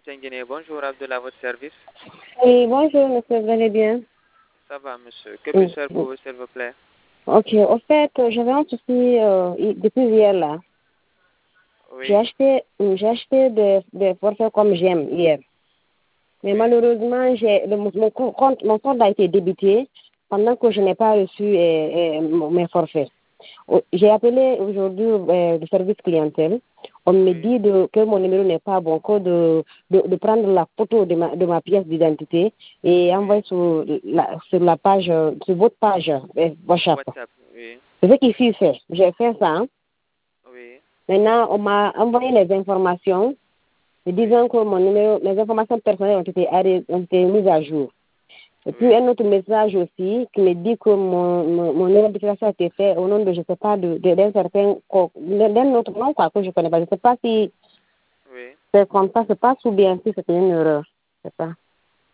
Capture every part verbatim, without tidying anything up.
Guinée. Bonjour, Abdullah, à votre service. Oui, bonjour, monsieur, vous allez bien? Ça va, monsieur. Que puis-je faire pour vous, s'il vous plaît? Ok, au fait, j'avais un souci euh, depuis hier là. Oui. J'ai acheté, j'ai acheté des des forfaits comme j'aime hier. Mais Oui. malheureusement, j'ai le- mon compte, mon compte a été débité pendant que je n'ai pas reçu euh, euh, mes forfaits. Au- J'ai appelé aujourd'hui euh, le service clientèle. On me Oui. dit de, que mon numéro n'est pas bon, que de, de, de prendre la photo de ma, de ma pièce d'identité et envoyer sur la, sur la page, euh, sur votre page euh, WhatsApp. WhatsApp, oui. C'est ce qu'il faut faire. J'ai fait ça. Hein. Oui. Maintenant, on m'a envoyé les informations me disant que mon numéro, mes informations personnelles ont été, arrêt- ont été mises à jour. Et puis Oui. un autre message aussi qui me dit que mon, mon, mon numéro de déclaration a été fait au nom de, je ne sais pas, de, de, d'un certain, co- d'un autre nom quoi, que je ne connais pas. Je ne sais pas si Oui. c'est comme ça, se passe ou bien si c'était une erreur. Je sais pas.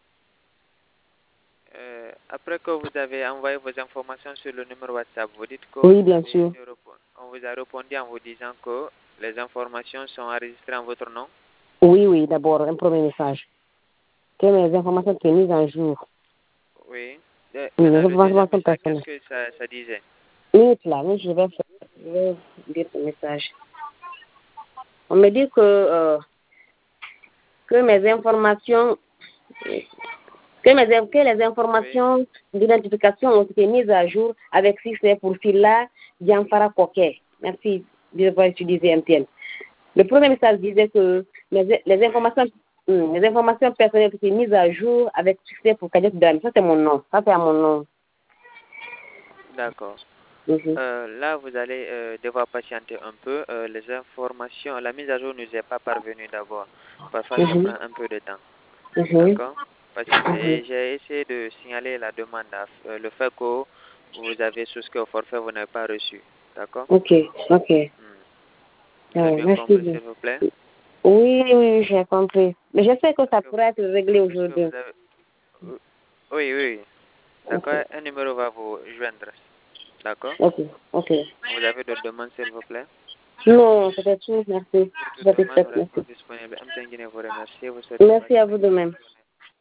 Euh, après que vous avez envoyé vos informations sur le numéro WhatsApp, vous dites que Oui, vous bien avez sûr. été répo- on vous a répondu en vous disant que les informations sont enregistrées en votre nom. Oui, oui, d'abord, un premier message. Que mes informations sont mises à jour. Oui. Euh, Oui, mes Maintenant, le deuxième informations message, qu'est-ce personnelles. que ça, ça disait? Minute là, mais je vais, faire- je vais lire ce message. On me dit que, euh, que mes informations, que, mes, que les informations d'identification ont été mises à jour avec succès pour Silla Dianfara Koké. Merci de avoir utilisé M T N. Le premier message disait que les, les informations hum, les informations personnelles ont été mises à jour avec succès pour Kadiat Dan. Ça, c'est mon nom. Ça, c'est à mon nom. D'accord. Mhm. Euh, là, vous allez euh, devoir patienter un peu. Euh, les informations, la mise à jour ne nous est pas parvenue d'abord. Parfois, ça Mhm. prend un peu de temps. Mhm. D'accord? Patientez. Mhm. Et j'ai essayé de signaler la demande, à- euh, le fait que vous avez souscrit au forfait, vous n'avez pas reçu. D'accord? Ok, ok. Hmm. Vous avez Ouais, bien merci compris, bien. s'il vous plaît? Oui, oui, j'ai compris. Mais je sais que ça Puisque, pourrait être réglé puisque aujourd'hui. vous avez... Oui, oui. Ok, D'accord? Un numéro va vous joindre. D'accord? ok, ok. Vous avez d'autres demandes, s'il vous plaît? Non, c'était tout. Merci. Pour toute demande, Satisfaite, nous merci. restons disponibles. M T N Guinée vous remercie. Vous souhaite une Merci bonne à fin vous de de même. journée.